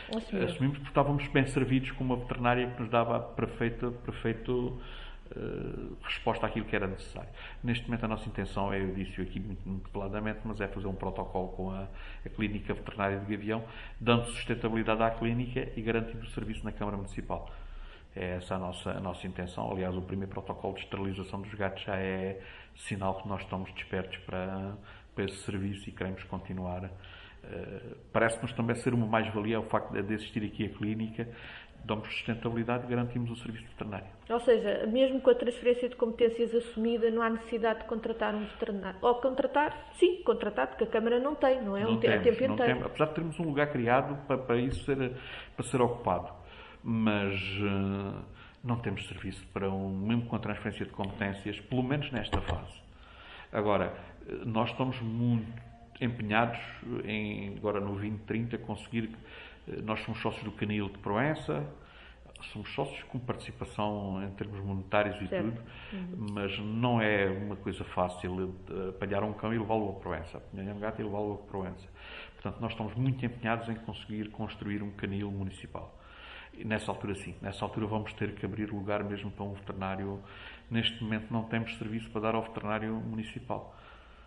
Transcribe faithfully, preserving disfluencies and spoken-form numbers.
Assumimos. Assumimos porque estávamos bem servidos com uma veterinária que nos dava a perfeita, perfeito uh, resposta àquilo que era necessário. Neste momento a nossa intenção é, eu disse aqui muito, muito veladamente, mas é fazer um protocolo com a, a Clínica Veterinária de Gavião, dando sustentabilidade à clínica e garantindo o serviço na Câmara Municipal. É essa a nossa, a nossa intenção. Aliás, o primeiro protocolo de esterilização dos gatos já é sinal que nós estamos despertos para, para esse serviço e queremos continuar. Uh, Parece-nos também ser uma mais-valia o facto de existir aqui a clínica, damos sustentabilidade e garantimos o serviço veterinário. Ou seja, mesmo com a transferência de competências assumida, não há necessidade de contratar um veterinário. Ou contratar, sim, contratar, porque a Câmara não tem, não é? Não Um temos, tempo não inteiro. temos, apesar de termos um lugar criado para, para isso ser, para ser ocupado. Mas uh, não temos serviço para um, mesmo com a transferência de competências, pelo menos nesta fase. Agora, nós estamos muito empenhados em, agora no vinte trinta, conseguir, nós somos sócios do Canil de Proença, somos sócios com participação em termos monetários e certo. tudo, uhum. Mas não é uma coisa fácil apanhar um cão e levá-lo a Proença, apanhar um gato e levá-lo a Proença. Portanto, nós estamos muito empenhados em conseguir construir um canil municipal. E nessa altura, sim. Nessa altura vamos ter que abrir lugar mesmo para um veterinário. Neste momento não temos serviço para dar ao veterinário municipal.